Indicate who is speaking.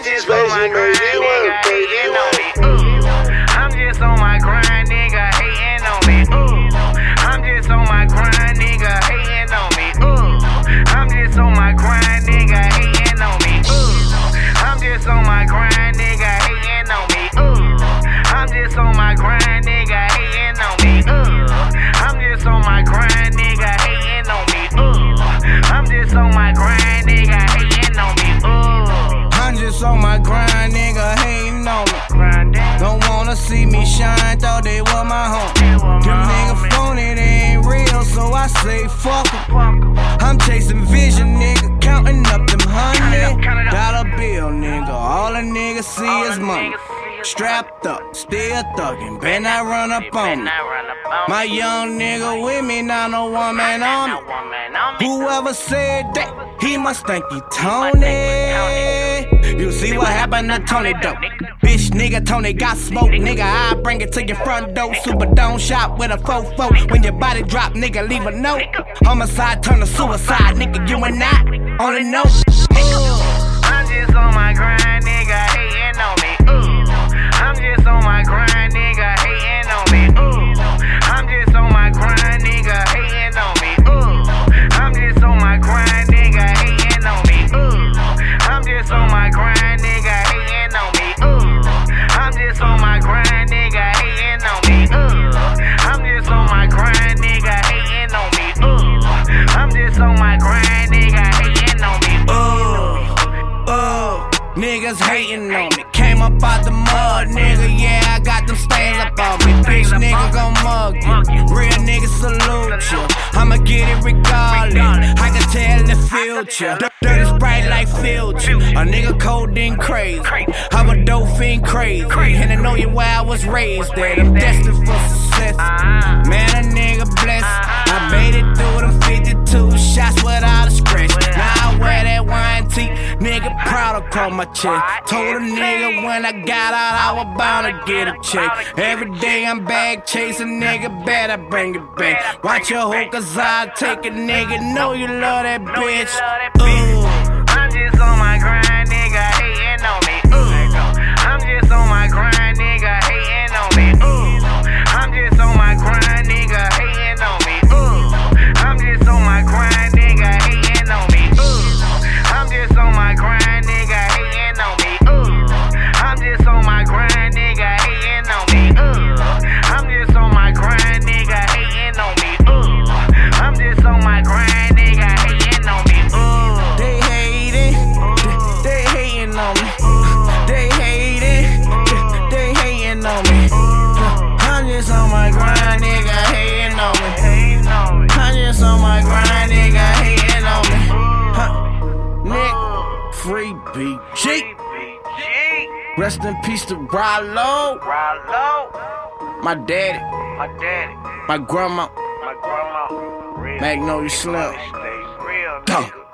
Speaker 1: just on my grind, nigga, hating on me. I'm just on my grind, nigga, hating on me. I'm just on my grind, nigga, hating on me. I'm just on my grind, nigga, hating on me. I'm just on my grind, nigga, hating on me. I'm just on my grind, nigga, hating on me. I'm just on my grind, nigga, hating on me. I'm just on my grind, nigga, hating on me.
Speaker 2: I'm just on my grind, nigga, hating on me. Don't wanna see me shine, thought they were my home. Them niggas phony, they ain't real, so I say fuck 'em. I'm chasing vision, nigga, counting up them $100 bill, nigga. All a nigga see is money. Strapped up, still thuggin', better not run up on me. My young nigga with me, now no one man on me. Whoever said that, he must think he Tony. You see what happened to Tony though. Bitch nigga, Tony got smoke, nigga. I bring it to your front door. Super don't shop with a fofo. When your body drop, nigga, leave a note. Homicide turn to suicide, nigga. You and I on the note.
Speaker 1: I'm just on my grind, nigga, hating on me. I'm just on my grind, nigga, hating on me. I'm just on my grind, nigga, hating on me. I'm just on my grind, nigga, hating on me. I'm just on my grind, nigga, hating on me. I'm just on my grind, nigga, hating on me. I'm just on my grind, nigga, hating on me. I'm just on my grind, nigga, hating on me.
Speaker 2: Niggas hating on me. Came up out the mud, nigga. Yeah, I got them stains up on me. Bitch, nigga gon' mug you. Real nigga salute you. I'ma get it regardless. I can tell the future. Dirty Sprite like future. A nigga codeine crazy. I'm a dope fiend crazy. And I know you where I was raised at. I'm destined for success. Man, a nigga blessed. I made it through them 52 shots without a scratch. Now I wear that wine tee. Nigga proud across my chest. Told a nigga when I got out I was bound to get a check. Every day I'm bag chasing, nigga, better bring it back. Watch your hoe, cause I'll take a nigga. Know you love that bitch.
Speaker 1: I'm just on my grind, nigga, hating on me. I'm just on my grind, nigga, hating on me. I'm just on my grind, nigga, hating on me. I'm just on my grind, nigga, hating on me. I'm just on my grind, nigga, hating on me. I'm just on my grind, nigga, hating on me. I'm just on my grind, nigga, hating on me. I'm just on my grind, nigga, hating on me.
Speaker 2: They hating, they hating on me. They hating, they hating on me. I'm just on my grind, nigga, hating on me. I'm just on my grind, nigga, hating on me. Nick, free BG. Rest in peace to Rollo. My daddy. My grandma. Magnolia Slim.
Speaker 1: Real.
Speaker 2: Go.